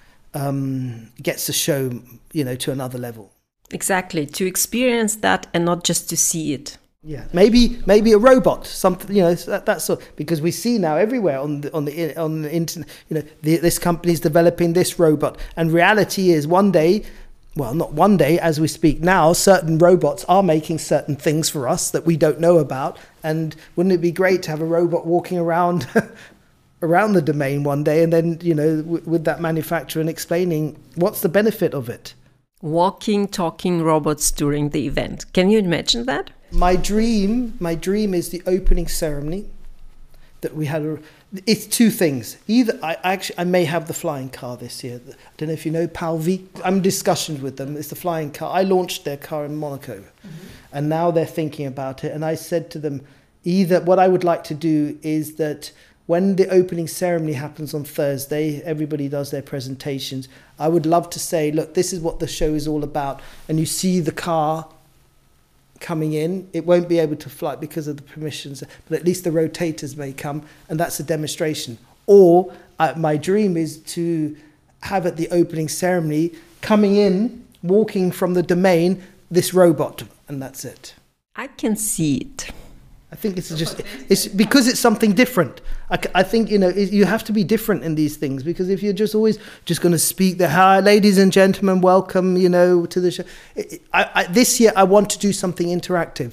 S2: gets the show, to another level.
S1: Exactly, to experience that and not just to see it.
S2: Yeah, maybe a robot, something, that sort. Because we see now everywhere on the internet, this company is developing this robot, and reality is one day, well, not one day, as we speak now, certain robots are making certain things for us that we don't know about. And wouldn't it be great to have a robot walking around around the domain one day, and then with that manufacturer and explaining what's the benefit of it?
S1: Walking, talking robots during the event. Can you imagine that?
S2: My dream is the opening ceremony that we had. It's two things. Either I may have the flying car this year. I don't know if you know Palvi. I'm in discussions with them. It's the flying car. I launched their car in Monaco, and now they're thinking about it. And I said to them, either what I would like to do is that when the opening ceremony happens on Thursday, everybody does their presentations. I would love to say, look, this is what the show is all about. And you see the car coming in. It won't be able to fly because of the permissions, but at least the rotators may come, and that's a demonstration. Or my dream is to have at the opening ceremony, coming in, walking from the domain, this robot, and that's it.
S1: I can see it.
S2: I think it's because it's something different. I think, you have to be different in these things, because if you're just always just going to speak the, hi, ladies and gentlemen, welcome, to the show. This year, I want to do something interactive.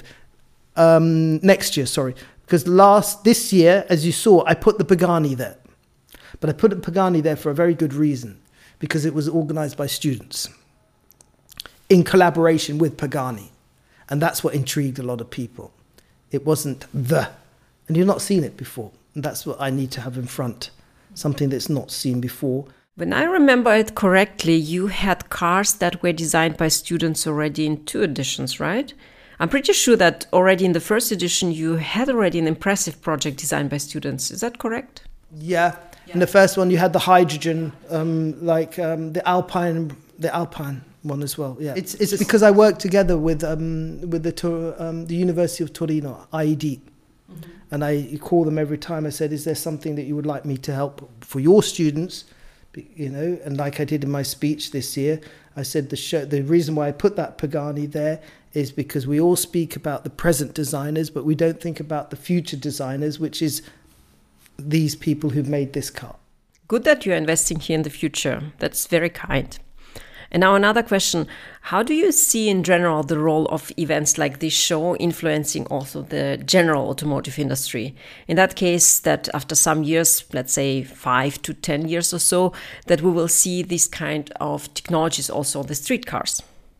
S2: Next year, sorry. Because this year, as you saw, I put the Pagani there. But I put the Pagani there for a very good reason, because it was organized by students. in collaboration with Pagani. And that's what intrigued a lot of people. It wasn't and you've not seen it before. And that's what I need to have in front, something that's not seen before.
S1: When I remember it correctly, you had cars that were designed by students already in 2 editions, right? I'm pretty sure that already in the first edition, you had already an impressive project designed by students. Is that correct?
S2: Yeah. In the first one, you had the hydrogen, the Alpine one as well. Yeah, it's because I worked together with the University of Torino, IED, and I call them every time. I said, "Is there something that you would like me to help for your students?" You know, and like I did in my speech this year, I said the reason why I put that Pagani there is because we all speak about the present designers, but we don't think about the future designers, which is these people who've made this car.
S1: Good that you're investing here in the future. That's very kind. And now another question. How do you see in general the role of events like this show influencing also the general automotive industry? In that case, that after some years, let's say 5 to 10 years or so, that we will see this kind of technologies also on the street cars?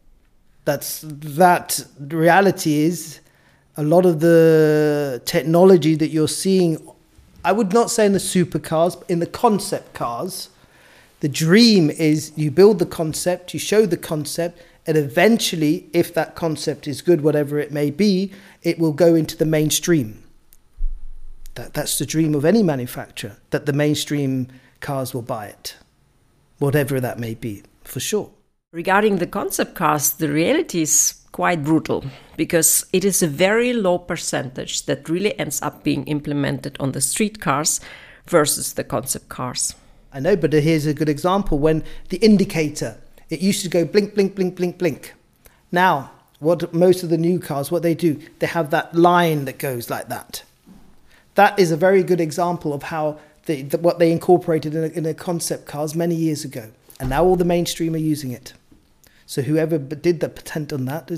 S2: The reality is a lot of the technology that you're seeing, I would not say in the supercars, but in the concept cars. The dream is you build the concept, you show the concept, and eventually, if that concept is good, whatever it may be, it will go into the mainstream. That's the dream of any manufacturer, that the mainstream cars will buy it, whatever that may be, for sure.
S1: Regarding the concept cars, the reality is quite brutal because it is a very low percentage that really ends up being implemented on the street cars versus the concept cars.
S2: I know, but here's a good example. When the indicator, it used to go blink, blink, blink, blink, blink. Now, what most of the new cars, what they do, they have that line that goes like that. That is a very good example of how what they incorporated in a concept cars many years ago. And now all the mainstream are using it. So whoever did the patent on that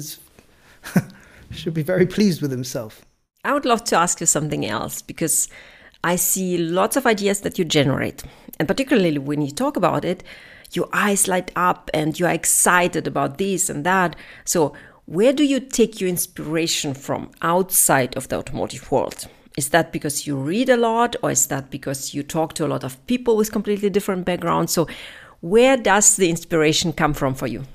S2: should be very pleased with himself.
S1: I would love to ask you something else because I see lots of ideas that you generate. And particularly when you talk about it, your eyes light up and you are excited about this and that. So where do you take your inspiration from outside of the automotive world? Is that because you read a lot, or is that because you talk to a lot of people with completely different backgrounds? So where does the inspiration come from for you?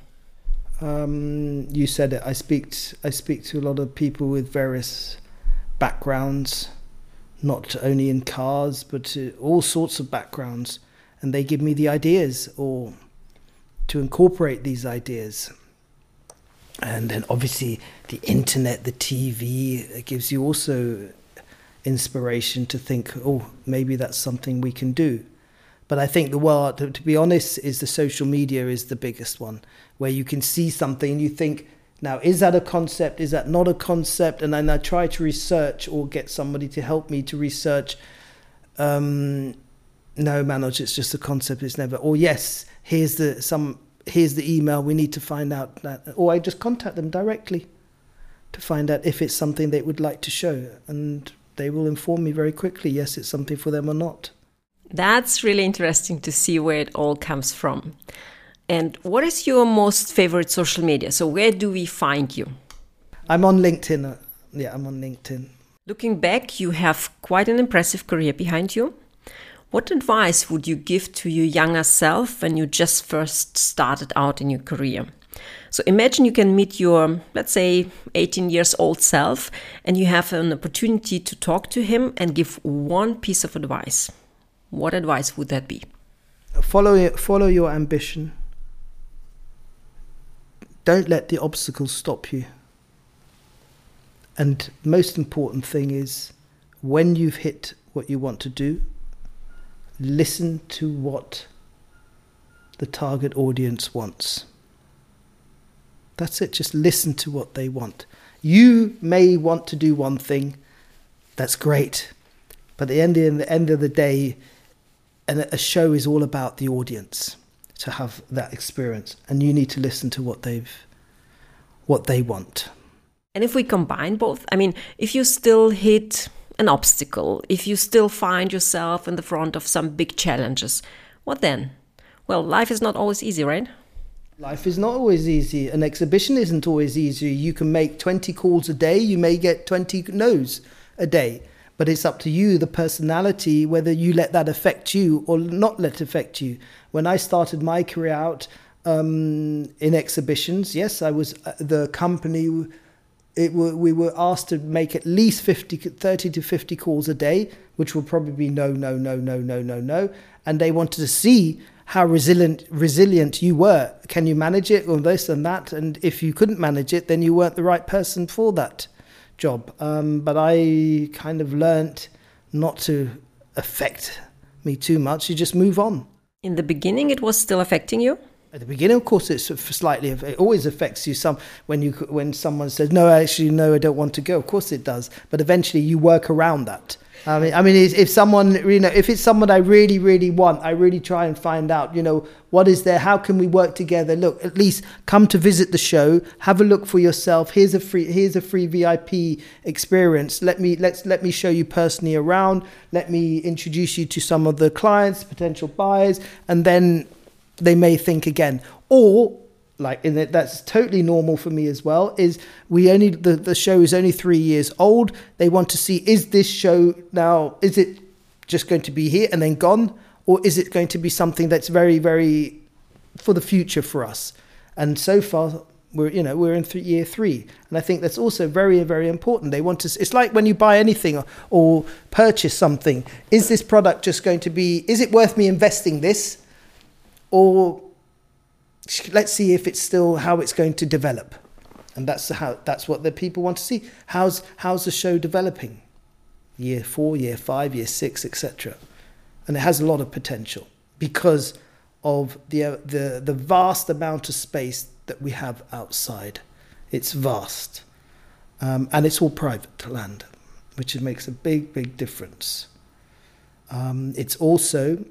S2: You said it. I speak to a lot of people with various backgrounds, not only in cars, but all sorts of backgrounds. And they give me the ideas or to incorporate these ideas. And then obviously the internet, the TV, it gives you also inspiration to think, oh, maybe that's something we can do. But I think to be honest, is the social media is the biggest one, where you can see something and you think, now, is that a concept? Is that not a concept? And then I try to research or get somebody to help me to research. No, Manoj, it's just a concept. It's never. Or yes, here's the email. We need to find out that. Or I just contact them directly to find out if it's something they would like to show, and they will inform me very quickly. Yes, it's something for them or not.
S1: That's really interesting to see where it all comes from. And what is your most favorite social media? So where do we find you?
S2: I'm on LinkedIn. I'm on LinkedIn.
S1: Looking back, you have quite an impressive career behind you. What advice would you give to your younger self when you just first started out in your career? So imagine you can meet your, let's say, 18 years old self, and you have an opportunity to talk to him and give one piece of advice. What advice would that be?
S2: Follow your ambition. Don't let the obstacles stop you. And most important thing is, when you've hit what you want to do, listen to what the target audience wants. That's it. Just listen to what they want. You may want to do one thing. That's great. But at the end of the day, a show is all about the audience to have that experience. And you need to listen to what they want.
S1: And if we combine both, I mean, if you still hit an obstacle, if you still find yourself in the front of some big challenges, what then? Well, life is not always easy, right?
S2: Life is not always easy. An exhibition isn't always easy. You can make 20 calls a day. You may get 20 no's a day. But it's up to you, the personality, whether you let that affect you or not let it affect you. When I started my career out in exhibitions, yes, I was the company. We were asked to make at least 30 to 50 calls a day, which will probably be no. And they wanted to see how resilient you were. Can you manage it, or this and that? And if you couldn't manage it, then you weren't the right person for that job. But I kind of learnt not to affect me too much. You just move on.
S1: In the beginning, it was still affecting you?
S2: At the beginning, of course, it always affects you some when someone says, no, actually, no, I don't want to go. Of course it does. But eventually you work around that. I mean, if someone, if it's someone I really, really want, I really try and find out, what is there? How can we work together? Look, at least come to visit the show. Have a look for yourself. Here's a free VIP experience. Let me show you personally around. Let me introduce you to some of the clients, potential buyers, and then they may think again. Or that's totally normal for me as well, is the show is only 3 years old. They want to see, is this show now, is it just going to be here and then gone? Or is it going to be something that's very, very for the future for us? And so far, we're in year 3. And I think that's also very, very important. They want to, it's like when you buy anything or purchase something, is this product just going to be, is it worth me investing this? Or let's see if it's still how it's going to develop. And that's what the people want to see. How's the show developing? Year 4, year 5, year 6, etc. And it has a lot of potential because of the vast amount of space that we have outside. It's vast. And it's all private land, which makes a big, big difference. It's also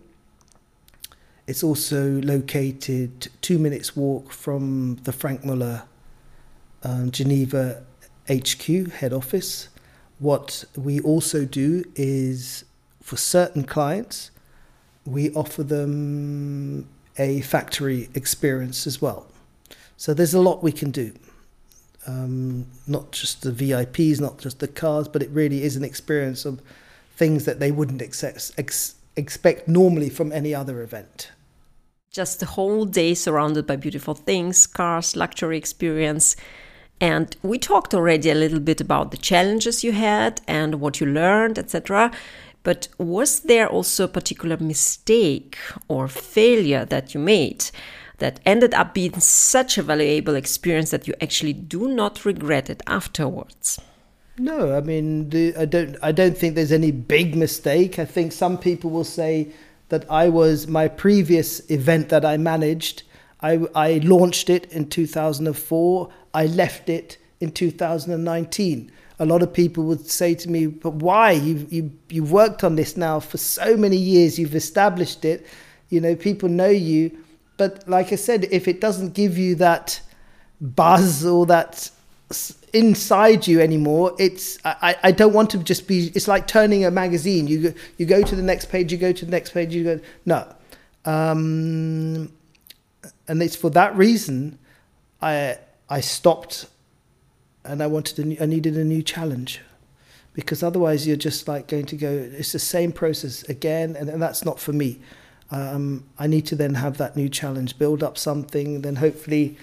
S2: located 2 minutes walk from the Frank Muller Geneva HQ, head office. What we also do is, for certain clients, we offer them a factory experience as well. So there's a lot we can do. Not just the VIPs, not just the cars, but it really is an experience of things that they wouldn't expect normally from any other event.
S1: Just the whole day surrounded by beautiful things, cars, luxury experience. And we talked already a little bit about the challenges you had and what you learned, etc. But was there also a particular mistake or failure that you made that ended up being such a valuable experience that you actually do not regret it afterwards?
S2: No, I mean, I don't think there's any big mistake. I think some people will say that my previous event that I managed, I launched it in 2004. I left it in 2019. A lot of people would say to me, but why? You've worked on this now for so many years. You've established it. People know you. But like I said, if it doesn't give you that buzz or that inside you anymore, I don't want to just be, it's like turning a magazine. You go to the next page, you go to the next page, you go, no. And it's for that reason I stopped, and I needed a new challenge, because otherwise you're just like going to go, it's the same process again, and that's not for me. I need to then have that new challenge, build up something, then hopefully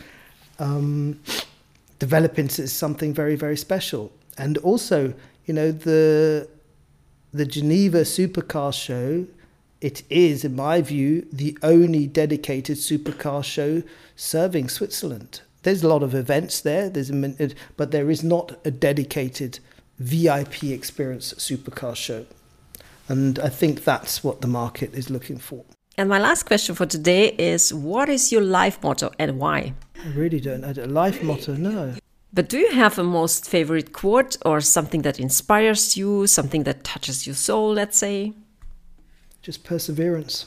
S2: develop into something very, very special. And also, the Geneva Supercar Show, it is, in my view, the only dedicated supercar show serving Switzerland. There's a lot of events there, but there is not a dedicated VIP experience supercar show. And I think that's what the market is looking for.
S1: And my last question for today is, what is your life motto and why?
S2: I really don't know. A life motto, no.
S1: But do you have a most favorite quote or something that inspires you, something that touches your soul, let's say?
S2: Just perseverance.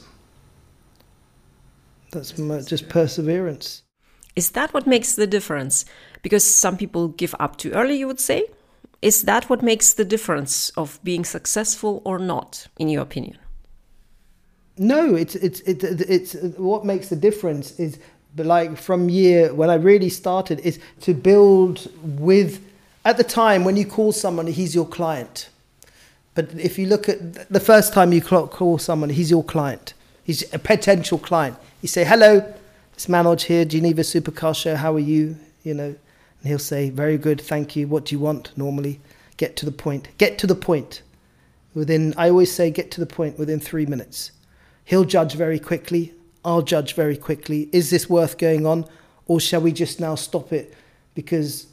S2: Just perseverance.
S1: Is that what makes the difference? Because some people give up too early, you would say? Is that what makes the difference of being successful or not, in your opinion?
S2: No, it's what makes the difference is But like from when I really started, is to build with, at the time when you call someone, he's your client. But if you look at the first time you call someone, he's your client. He's a potential client. You say, hello, it's Manoj here, Geneva Supercar Show. How are you? You know, and he'll say, very good, thank you. What do you want normally? Get to the point. Get to the point. I always say, get to the point within 3 minutes. He'll judge very quickly. I'll judge very quickly. Is this worth going on? Or shall we just now stop it? Because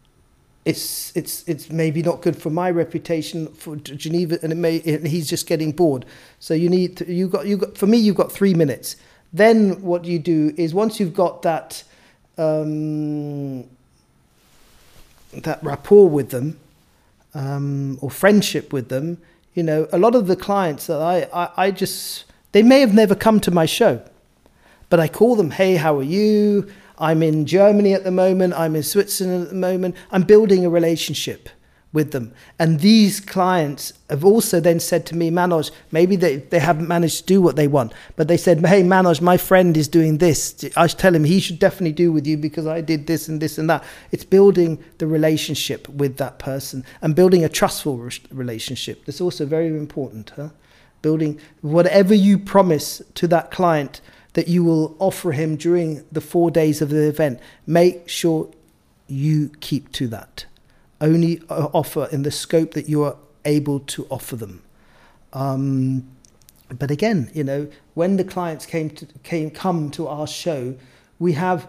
S2: it's maybe not good for my reputation for Geneva, and he's just getting bored. So you've got 3 minutes. Then what you do is, once you've got that rapport with them, or friendship with them, you know, a lot of the clients that they may have never come to my show, but I call them, hey, how are you? I'm in Germany at the moment. I'm in Switzerland at the moment. I'm building a relationship with them. And these clients have also then said to me, Manoj, maybe they haven't managed to do what they want, but they said, hey, Manoj, my friend is doing this. I should tell him he should definitely do with you because I did this and this and that. It's building the relationship with that person and building a trustful relationship. That's also very important. Building whatever you promise to that client that you will offer him during the 4 days of the event, make sure you keep to that. Only offer in the scope that you are able to offer them. But again, you know, when the clients come to our show, we have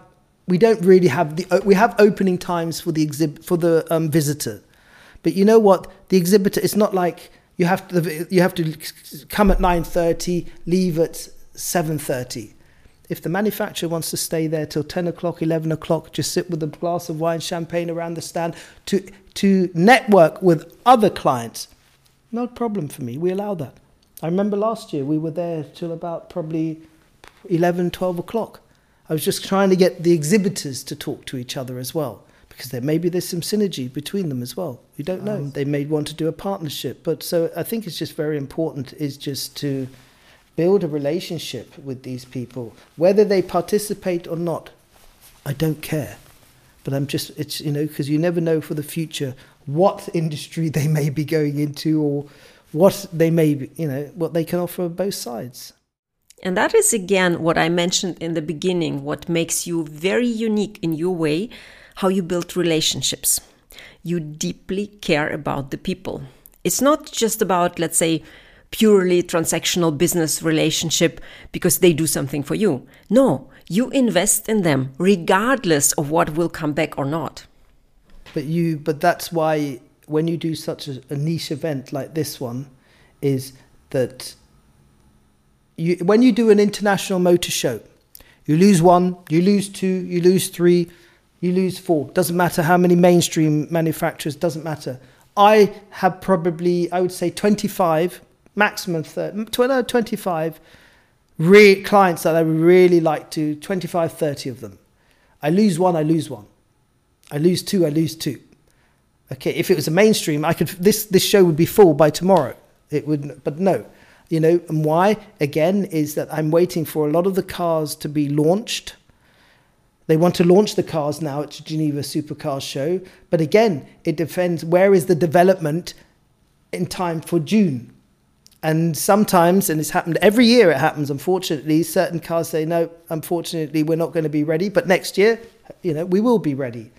S2: opening times for the visitor. But you know what? The exhibitor, it's not like you have to come at 9:30, leave at 7:30. If the manufacturer wants to stay there till 10 o'clock, 11 o'clock, just sit with a glass of wine, champagne around the stand to network with other clients, no problem for me. We allow that. I remember last year we were there till about probably 11, 12 o'clock. I was just trying to get the exhibitors to talk to each other as well, because there's some synergy between them as well. You don't know. They may want to do a partnership. But so I think it's just very important is just to build a relationship with these people, whether they participate or not. I don't care, but it's, you know, because you never know for the future what industry they may be going into or what they may be, you know, what they can offer both sides.
S1: And that is again what I mentioned in the beginning, what makes you very unique in your way, how you build relationships. You deeply care about the people. It's not just about, let's say, purely transactional business relationship because they do something for you. No, you invest in them regardless of what will come back or not.
S2: But that's why when you do such a niche event like this one, is that when you do an international motor show, you lose 1, you lose 2, you lose 3, you lose 4. Doesn't matter how many mainstream manufacturers, doesn't matter. I have probably, I would say 25, maximum 25 clients that I would really like to, 25, 30 of them. I lose 1, I lose 1. I lose 2, I lose 2. Okay, if it was a mainstream, this show would be full by tomorrow. It would, but no. You know, and why? Again, is that I'm waiting for a lot of the cars to be launched. They want to launch the cars now at Geneva Supercar Show. But again, it depends, where is the development in time for June? And sometimes, and it's happened every year, it happens, unfortunately, certain cars say, no, unfortunately, we're not going to be ready. But next year, you know, we will be ready.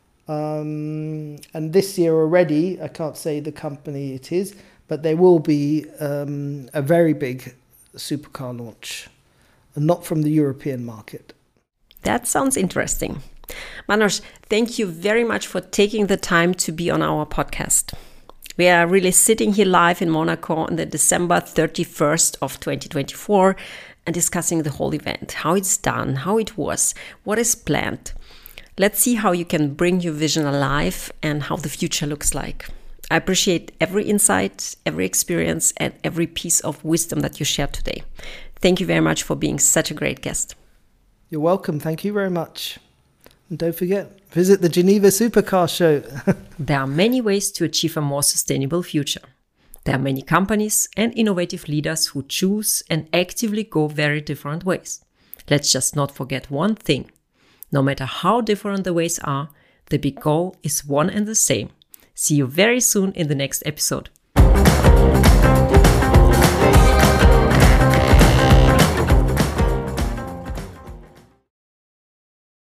S2: And this year already, I can't say the company it is, but there will be a very big supercar launch, and not from the European market.
S1: That sounds interesting. Manoj, thank you very much for taking the time to be on our podcast. We are really sitting here live in Monaco on the December 31st of 2024 and discussing the whole event, how it's done, how it was, what is planned. Let's see how you can bring your vision alive and how the future looks like. I appreciate every insight, every experience, and every piece of wisdom that you shared today. Thank you very much for being such a great guest.
S2: You're welcome. Thank you very much. And don't forget, visit the Geneva Supercar Show.
S1: There are many ways to achieve a more sustainable future. There are many companies and innovative leaders who choose and actively go very different ways. Let's just not forget one thing. No matter how different the ways are, the big goal is one and the same. See you very soon in the next episode.